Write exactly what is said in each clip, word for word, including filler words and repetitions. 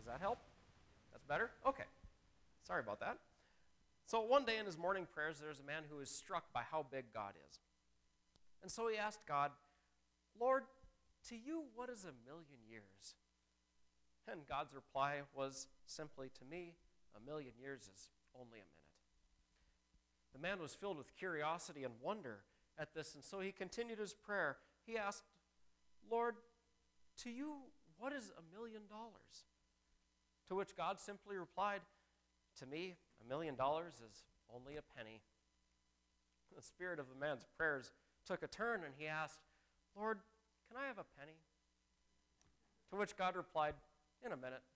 Does that help? That's better? Okay. Sorry about that. So one day in his morning prayers, there's a man who is struck by how big God is. And so he asked God, Lord, to you, what is a million years? And God's reply was simply, to me, a million years is only a minute. The man was filled with curiosity and wonder at this, and so he continued his prayer. He asked, Lord, to you, what is a million dollars? To which God simply replied, to me, a million dollars is only a penny. The spirit of the man's prayers took a turn, and he asked, Lord, can I have a penny? To which God replied, in a minute.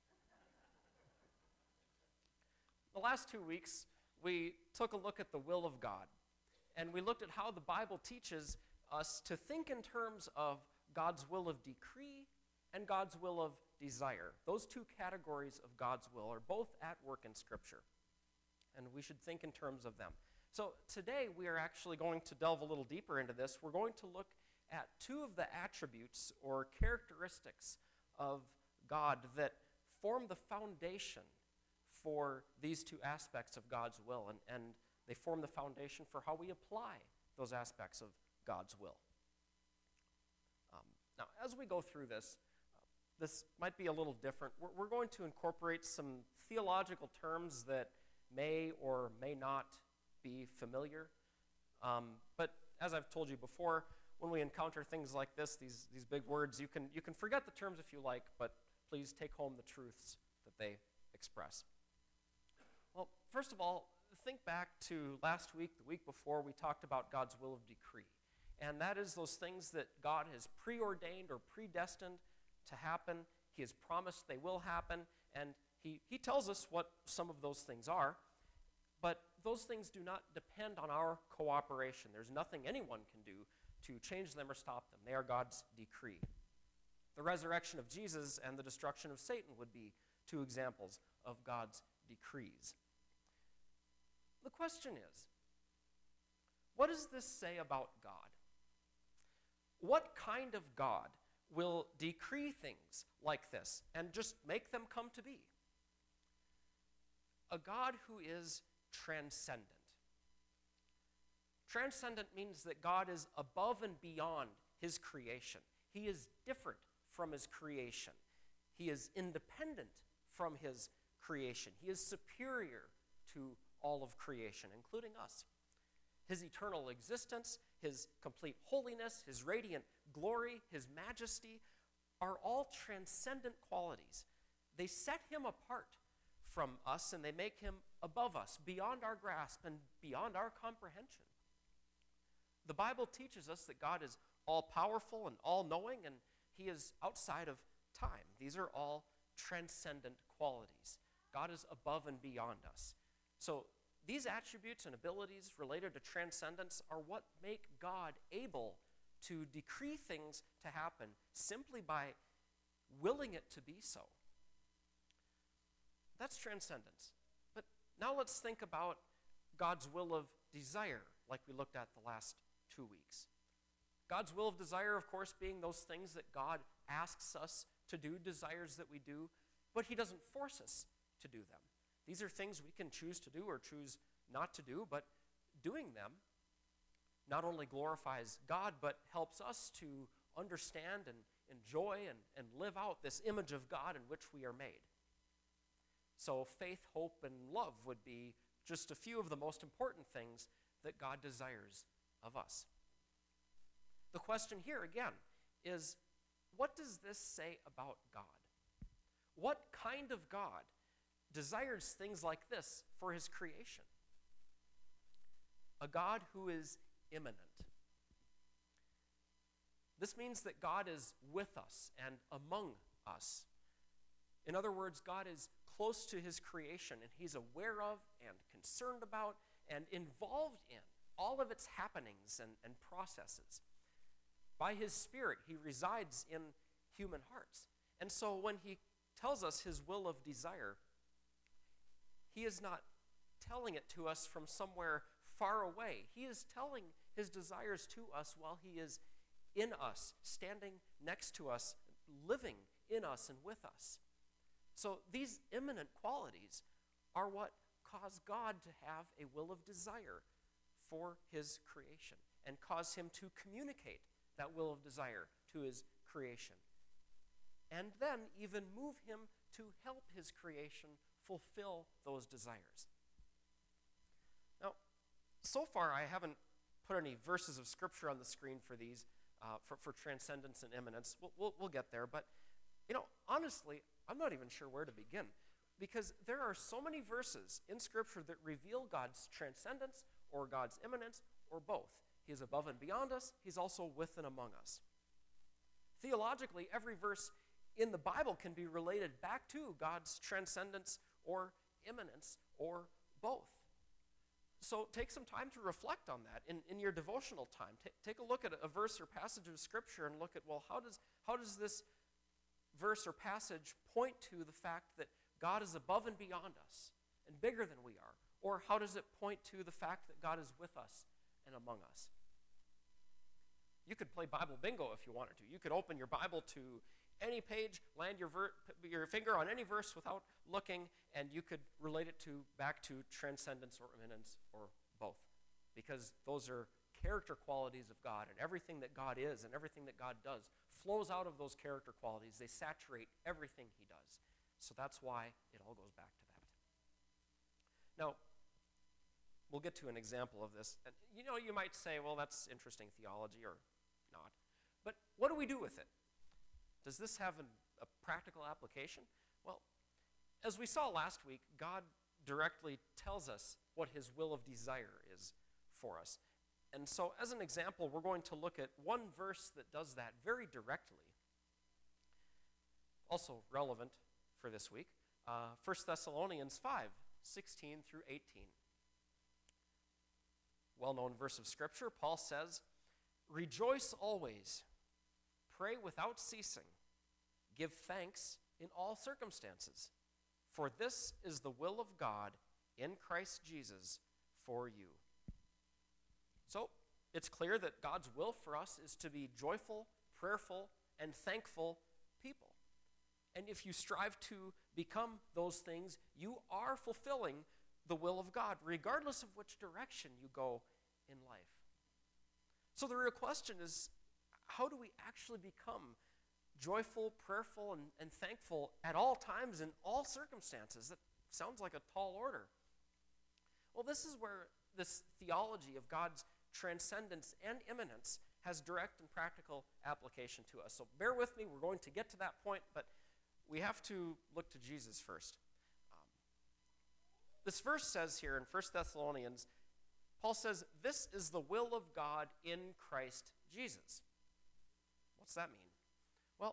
The last two weeks, we took a look at the will of God, and we looked at how the Bible teaches us to think in terms of God's will of decree and God's will of desire. Those two categories of God's will are both at work in Scripture, and we should think in terms of them. So today we are actually going to delve a little deeper into this. We're going to look at two of the attributes or characteristics of God that form the foundation for these two aspects of God's will, and, and they form the foundation for how we apply those aspects of God's will. Um, now, as we go through this, uh, this might be a little different. We're, we're going to incorporate some theological terms that may or may not be familiar. Um, but as I've told you before, when we encounter things like this, these, these big words, you can, you can forget the terms if you like, but please take home the truths that they express. Well, first of all, think back to last week, the week before, we talked about God's will of decree. And that is those things that God has preordained or predestined to happen. He has promised they will happen, and he, he tells us what some of those things are. But those things do not depend on our cooperation. There's nothing anyone can do to change them or stop them. They are God's decree. The resurrection of Jesus and the destruction of Satan would be two examples of God's decrees. The question is, what does this say about God? What kind of God will decree things like this and just make them come to be? A God who is transcendent. Transcendent means that God is above and beyond his creation. He is different from his creation. He is independent from his creation. He is superior to all of creation, including us. His eternal existence, his complete holiness, his radiant glory, his majesty are all transcendent qualities. They set him apart from us, and they make him above us, beyond our grasp and beyond our comprehension. The Bible teaches us that God is all-powerful and all-knowing, and he is outside of time. These are all transcendent qualities. God is above and beyond us. So these attributes and abilities related to transcendence are what make God able to decree things to happen simply by willing it to be so. That's transcendence. But now let's think about God's will of desire, like we looked at the last two weeks. God's will of desire, of course, being those things that God asks us to do, desires that we do, but he doesn't force us to do them. These are things we can choose to do or choose not to do, but doing them not only glorifies God, but helps us to understand and enjoy and, and live out this image of God in which we are made. So faith, hope, and love would be just a few of the most important things that God desires of us. The question here, again, is what does this say about God? What kind of God desires things like this for his creation? A God who is immanent. This means that God is with us and among us. In other words, God is close to his creation, and he's aware of and concerned about and involved in all of its happenings and, and processes. By his Spirit, he resides in human hearts. And so when he tells us his will of desire, he is not telling it to us from somewhere far away. He is telling his desires to us while he is in us, standing next to us, living in us and with us. So these immanent qualities are what cause God to have a will of desire for his creation and cause him to communicate that will of desire to his creation. And then even move him to help his creation fulfill those desires. Now, so far I haven't put any verses of Scripture on the screen for these, uh, for, for transcendence and immanence. We'll, we'll, we'll get there, but, you know, honestly, I'm not even sure where to begin, because there are so many verses in Scripture that reveal God's transcendence or God's immanence or both. He is above and beyond us. He's also with and among us. Theologically, every verse in the Bible can be related back to God's transcendence or immanence or both. So take some time to reflect on that in, in your devotional time. T- take a look at a verse or passage of Scripture and look at, well, how does, how does this verse or passage point to the fact that God is above and beyond us and bigger than we are? Or how does it point to the fact that God is with us and among us? You could play Bible bingo if you wanted to. You could open your Bible to any page, land your, ver- your finger on any verse without looking, and you could relate it to back to transcendence or immanence or both, because those are character qualities of God, and everything that God is and everything that God does flows out of those character qualities. They saturate everything he does. So that's why it all goes back to that. Now, we'll get to an example of this. And you know, you might say, well, that's interesting theology, or not. But what do we do with it? Does this have an, a practical application? Well, as we saw last week, God directly tells us what his will of desire is for us. And so as an example, we're going to look at one verse that does that very directly. Also relevant for this week, uh, First Thessalonians five, sixteen through eighteen. Well-known verse of Scripture, Paul says, "Rejoice always, pray without ceasing, give thanks in all circumstances, for this is the will of God in Christ Jesus for you." So, it's clear that God's will for us is to be joyful, prayerful, and thankful people. And if you strive to become those things, you are fulfilling the will of God, regardless of which direction you go in life. So the real question is, how do we actually become joyful, prayerful, and, and thankful at all times in all circumstances? That sounds like a tall order. Well, this is where this theology of God's transcendence and immanence has direct and practical application to us. So bear with me, we're going to get to that point, but we have to look to Jesus first. Um, this verse says here in First Thessalonians, Paul says, "This is the will of God in Christ Jesus." What's that mean? Well,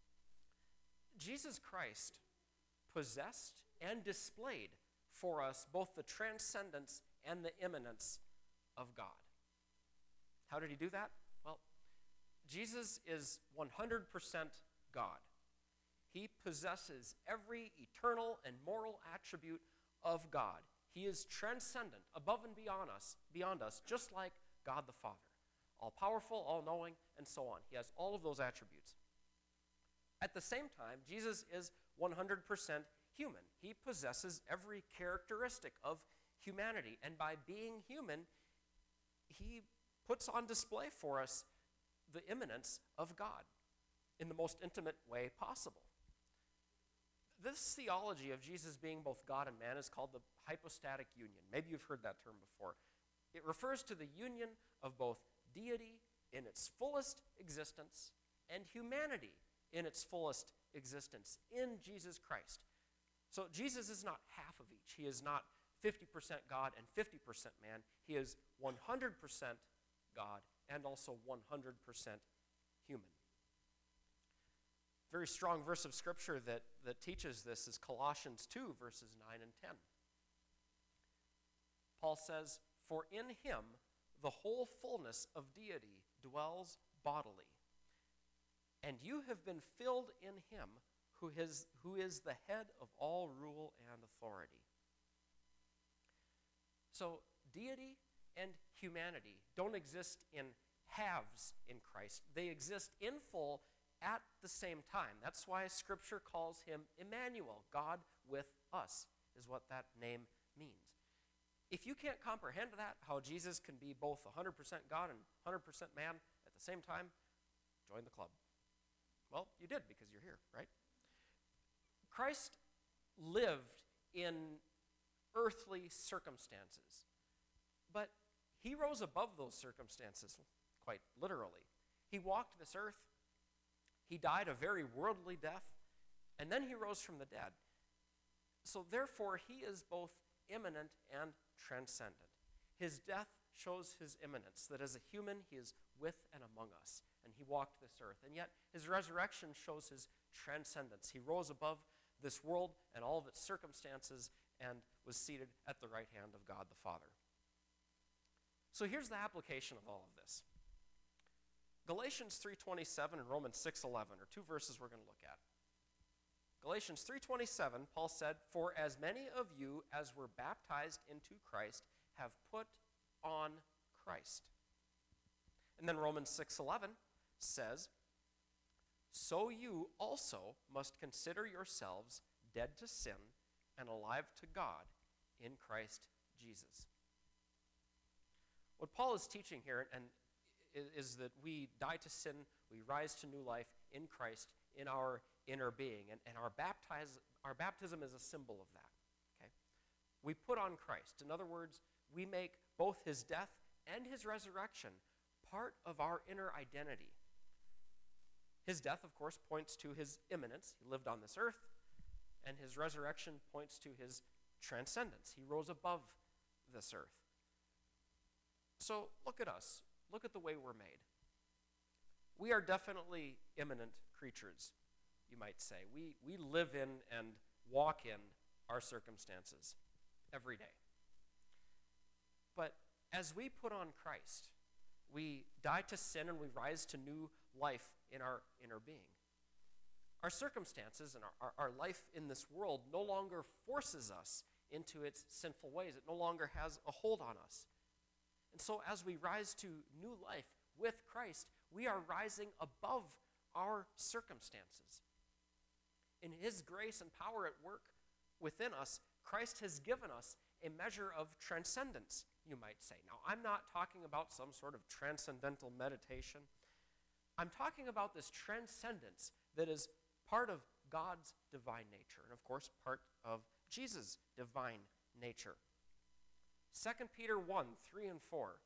Jesus Christ possessed and displayed for us both the transcendence and the immanence of God. How did he do that? Well, Jesus is one hundred percent God. He possesses every eternal and moral attribute of God. He is transcendent, above and beyond us, beyond us, just like God the Father. All-powerful, all-knowing, and so on. He has all of those attributes. At the same time, Jesus is one hundred percent human. He possesses every characteristic of humanity, and by being human, he puts on display for us the immanence of God in the most intimate way possible. This theology of Jesus being both God and man is called the hypostatic union. Maybe you've heard that term before. It refers to the union of both deity in its fullest existence and humanity in its fullest existence in Jesus Christ. So Jesus is not half of each. He is not fifty percent God and fifty percent man. He is one hundred percent God and also one hundred percent human. Very strong verse of Scripture that, that teaches this is Colossians two, verses nine and ten. Paul says, "For in him the whole fullness of deity dwells bodily, and you have been filled in him who is, who is the head of all rule and authority." So deity and humanity don't exist in halves in Christ. They exist in full at the same time. That's why Scripture calls him Emmanuel, God with us, is what that name means. If you can't comprehend that, how Jesus can be both one hundred percent God and one hundred percent man at the same time, join the club. Well, you did because you're here, right? Christ lived in earthly circumstances, but he rose above those circumstances, quite literally. He walked this earth, he died a very worldly death, and then he rose from the dead. So therefore, he is both immanent and transcendent. His death shows his immanence, that as a human, he is with and among us, and he walked this earth. And yet, his resurrection shows his transcendence. He rose above this world and all of its circumstances and was seated at the right hand of God the Father. So here's the application of all of this. Galatians three twenty-seven and Romans six eleven are two verses we're going to look at. Galatians three twenty-seven, Paul said, "For as many of you as were baptized into Christ have put on Christ." And then Romans six eleven says, "So you also must consider yourselves dead to sin and alive to God in Christ Jesus." What Paul is teaching here and is that we die to sin, we rise to new life in Christ, in our inner being. And, and our, baptize, our baptism is a symbol of that. Okay? We put on Christ. In other words, we make both his death and his resurrection part of our inner identity. His death, of course, points to his immanence. He lived on this earth. And his resurrection points to his transcendence. He rose above this earth. So look at us. Look at the way we're made. We are definitely immanent creatures, you might say. We, we live in and walk in our circumstances every day. But as we put on Christ, we die to sin and we rise to new life in our inner being. Our circumstances and our, our, our life in this world no longer forces us into its sinful ways. It no longer has a hold on us. And so as we rise to new life with Christ, we are rising above our circumstances. In his grace and power at work within us, Christ has given us a measure of transcendence, you might say. Now, I'm not talking about some sort of transcendental meditation. I'm talking about this transcendence that is part of God's divine nature, and of course, part of Jesus' divine nature. Second Peter one, three and four.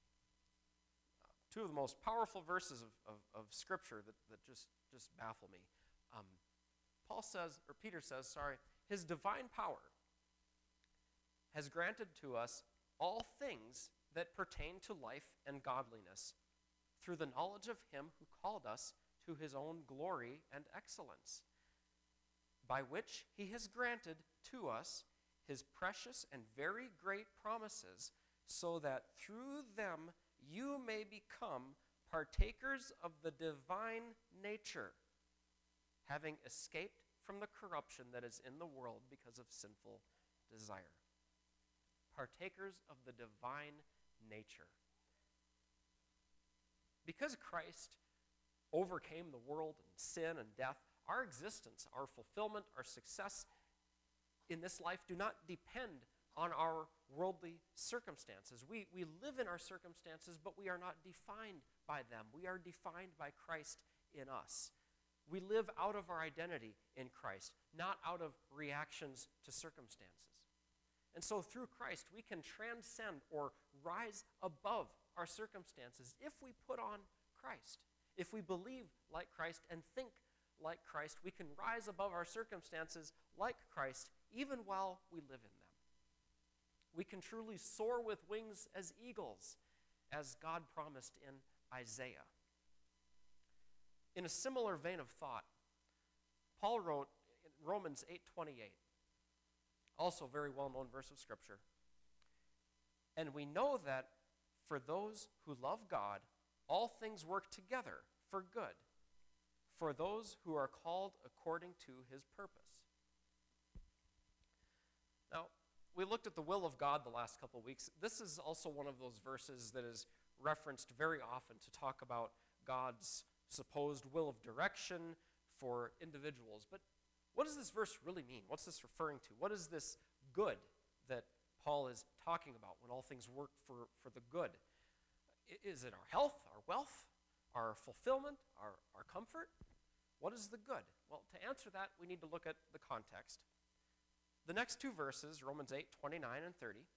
Uh, two of the most powerful verses of, of, of Scripture that, that just, just baffle me. Um, Paul says, or Peter says, sorry, his divine power has granted to us all things that pertain to life and godliness through the knowledge of him who called us to his own glory and excellence, by which he has granted to us his precious and very great promises, so that through them you may become partakers of the divine nature, having escaped from the corruption that is in the world because of sinful desire. Partakers of the divine nature. Because Christ overcame the world and sin and death, our existence, our fulfillment, our success in this life do not depend on our worldly circumstances. We, we live in our circumstances, but we are not defined by them. We are defined by Christ in us. We live out of our identity in Christ, not out of reactions to circumstances. And so through Christ, we can transcend or rise above our circumstances if we put on Christ. If we believe like Christ and think like Christ, we can rise above our circumstances like Christ, even while we live in them. We can truly soar with wings as eagles, as God promised in Isaiah. In a similar vein of thought, Paul wrote in Romans eight twenty-eight, also a very well-known verse of Scripture, "And we know that for those who love God, all things work together for good, for those who are called according to his purpose." Now, we looked at the will of God the last couple of weeks. This is also one of those verses that is referenced very often to talk about God's supposed will of direction for individuals. But what does this verse really mean? What's this referring to? What is this good that Paul is talking about when all things work for, for the good? Is it our health, our wealth, our fulfillment, our, our comfort? What is the good? Well, to answer that, we need to look at the context. The next two verses, Romans eight, twenty-nine and thirty,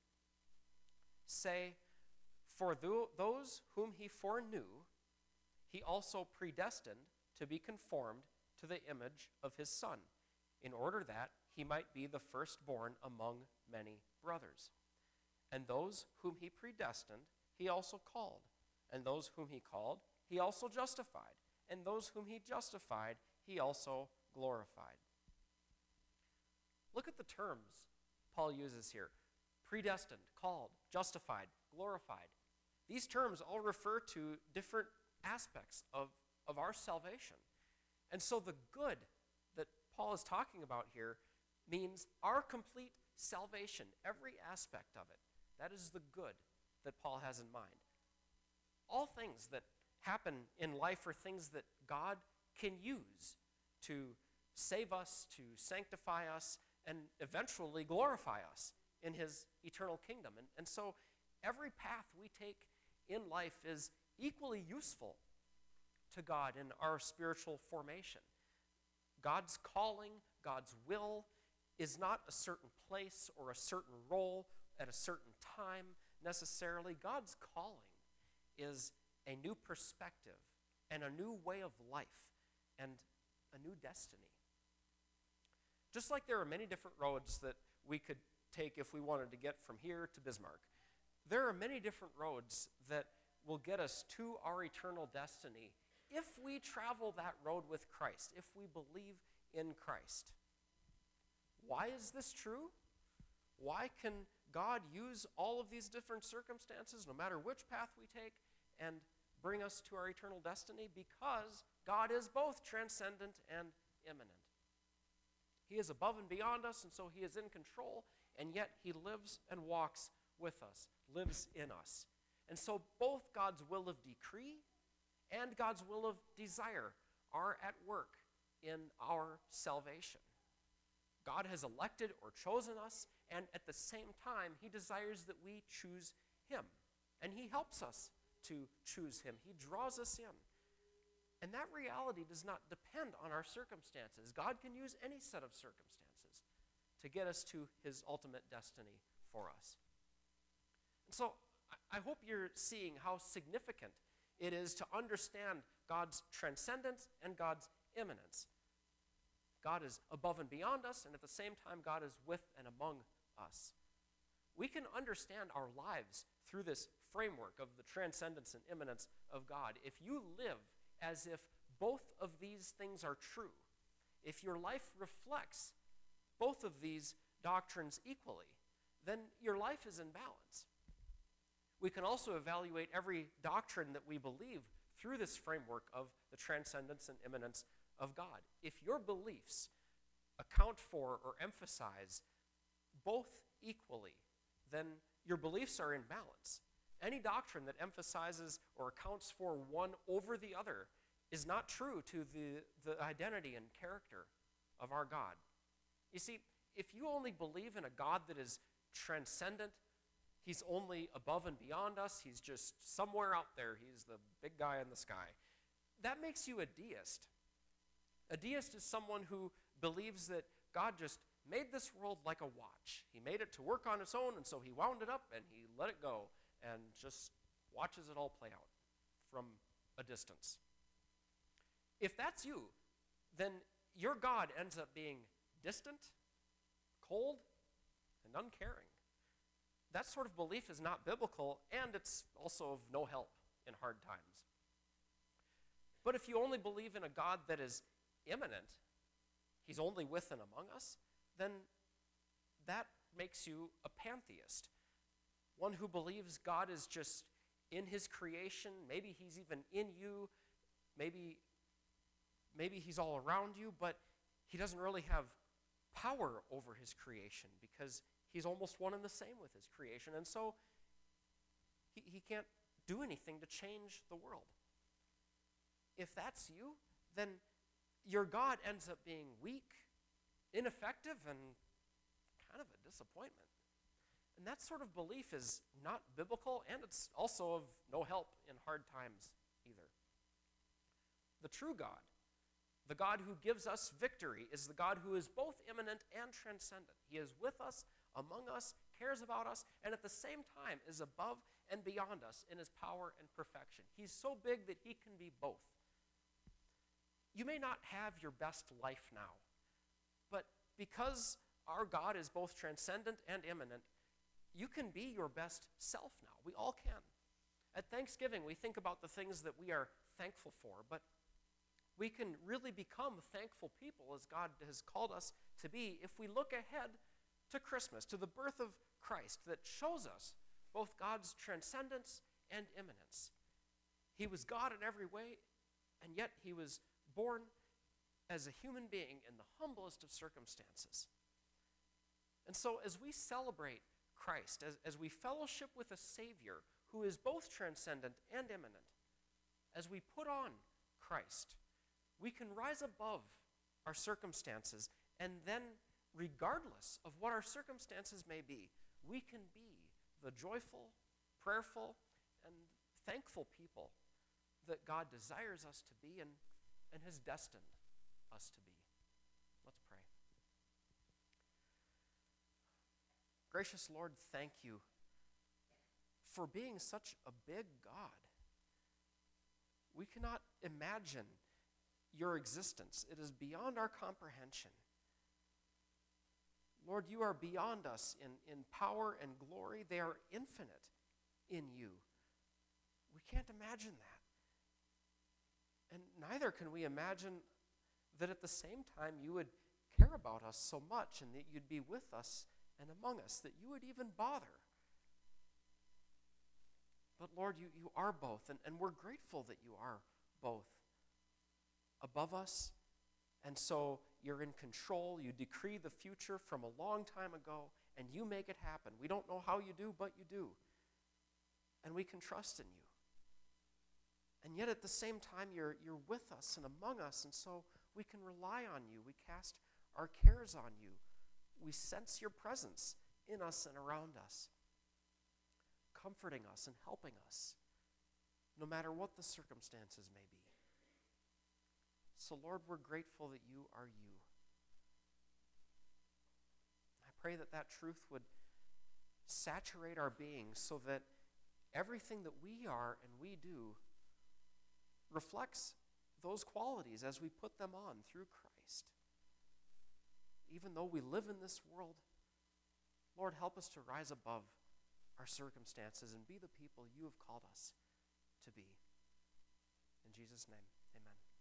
say, "For tho- those whom he foreknew, he also predestined to be conformed to the image of his Son, in order that he might be the firstborn among many brothers. And those whom he predestined, he also called. And those whom he called, he also justified. And those whom he justified, he also glorified." Look at the terms Paul uses here. Predestined, called, justified, glorified. These terms all refer to different aspects of, of our salvation. And so the good that Paul is talking about here means our complete salvation, every aspect of it. That is the good that Paul has in mind. All things that happen in life are things that God can use to save us, to sanctify us, and eventually glorify us in his eternal kingdom. And, and so every path we take in life is equally useful to God in our spiritual formation. God's calling, God's will is not a certain place or a certain role at a certain time necessarily. God's calling is a new perspective and a new way of life and a new destiny. Just like there are many different roads that we could take if we wanted to get from here to Bismarck, there are many different roads that will get us to our eternal destiny if we travel that road with Christ, if we believe in Christ. Why is this true? Why can God use all of these different circumstances, no matter which path we take, and bring us to our eternal destiny? Because God is both transcendent and immanent. He is above and beyond us, and so he is in control, and yet he lives and walks with us, lives in us. And so both God's will of decree and God's will of desire are at work in our salvation. God has elected or chosen us, and at the same time, he desires that we choose him. And he helps us to choose him. He draws us in. And that reality does not depend on our circumstances. God can use any set of circumstances to get us to his ultimate destiny for us. And so I hope you're seeing how significant it is to understand God's transcendence and God's immanence. God is above and beyond us, and at the same time, God is with and among us. We can understand our lives through this framework of the transcendence and immanence of God. If you live as if both of these things are true, if your life reflects both of these doctrines equally, then your life is in balance. We can also evaluate every doctrine that we believe through this framework of the transcendence and immanence of God. If your beliefs account for or emphasize both equally, then your beliefs are in balance. Any doctrine that emphasizes or accounts for one over the other is not true to the, the identity and character of our God. You see, if you only believe in a God that is transcendent, he's only above and beyond us, he's just somewhere out there, he's the big guy in the sky, that makes you a deist. A deist is someone who believes that God just made this world like a watch. He made it to work on its own, and so he wound it up and he let it go and just watches it all play out from a distance. If that's you, then your God ends up being distant, cold, and uncaring. That sort of belief is not biblical, and it's also of no help in hard times. But if you only believe in a God that is immanent, he's only with and among us, then that makes you a pantheist. One who believes God is just in his creation, maybe he's even in you, maybe, maybe he's all around you, but he doesn't really have power over his creation because he's almost one and the same with his creation, and so he, he can't do anything to change the world. if that's you, then your God ends up being weak, ineffective, and kind of a disappointment. And that sort of belief is not biblical, and it's also of no help in hard times either. The true God, the God who gives us victory, is the God who is both immanent and transcendent. He is with us, among us, cares about us, and at the same time is above and beyond us in his power and perfection. He's so big that he can be both. You may not have your best life now, but because our God is both transcendent and immanent, you can be your best self now. We all can. At Thanksgiving, we think about the things that we are thankful for, but we can really become thankful people as God has called us to be if we look ahead to Christmas, to the birth of Christ that shows us both God's transcendence and immanence. He was God in every way, and yet he was born as a human being in the humblest of circumstances. And so as we celebrate Christ, as, as we fellowship with a Savior who is both transcendent and immanent, as we put on Christ, we can rise above our circumstances, and then, regardless of what our circumstances may be, we can be the joyful, prayerful, and thankful people that God desires us to be and, and has destined us to be. Let's pray. Gracious Lord, thank you for being such a big God. We cannot imagine your existence. It is beyond our comprehension. Lord, you are beyond us in, in power and glory. They are infinite in you. We can't imagine that. And neither can we imagine that at the same time you would care about us so much and that you'd be with us and among us, that you would even bother. But Lord, you, you are both, and, and we're grateful that you are both above us. And so you're in control. You decree the future from a long time ago, and you make it happen. We don't know how you do, but you do. And we can trust in you. And yet at the same time, you're, you're with us and among us, and so we can rely on you. We cast our cares on you. We sense your presence in us and around us, comforting us and helping us, no matter what the circumstances may be. So, Lord, we're grateful that you are you. I pray that that truth would saturate our being so that everything that we are and we do reflects those qualities as we put them on through Christ. Even though we live in this world, Lord, help us to rise above our circumstances and be the people you have called us to be. In Jesus' name, amen.